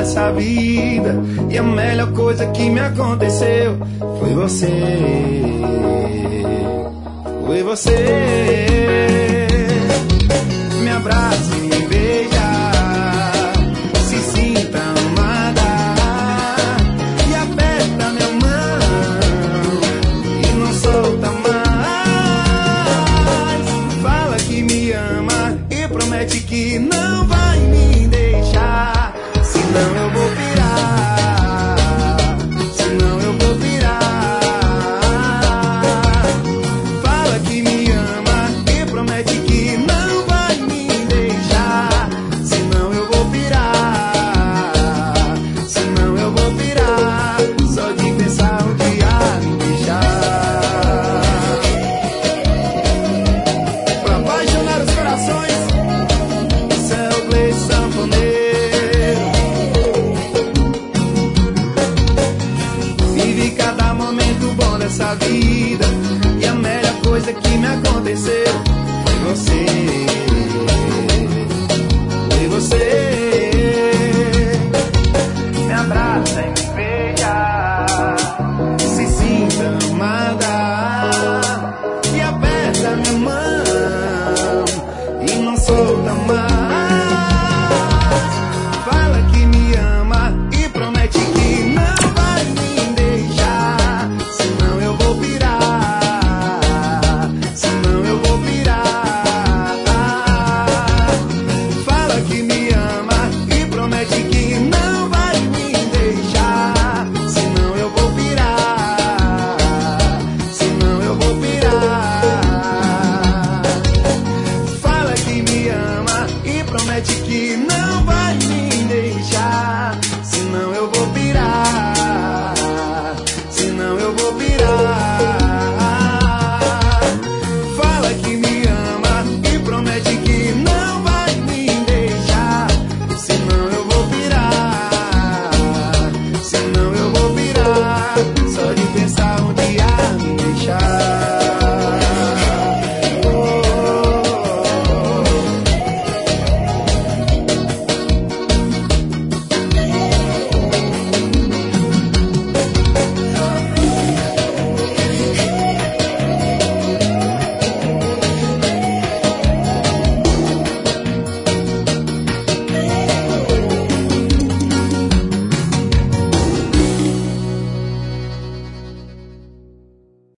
dessa vida. E a melhor coisa que me aconteceu foi você. Foi você. Me abraça e me beija, se sinta amada, e aperta minha mão e não solta mais. Fala que me ama e promete que não vai me deixar, senão eu vou pirar, senão eu vou pirar. Fala que me ama e promete que não vai me deixar, senão eu vou pirar, senão eu vou pirar, só de pensar um dia me deixar. Pra apaixonar os corações, Céu Gleice Sanfoneiro. Vive cada momento bom dessa vida, e a melhor coisa que me aconteceu foi você. Foi você. Me abraça e me beija, se sinta amada, e aperta minha mão e não solta mais. Fala que me ama e promete que não vai me deixar, senão eu vou pirar, senão eu vou pirar. Fala que me ama e promete que não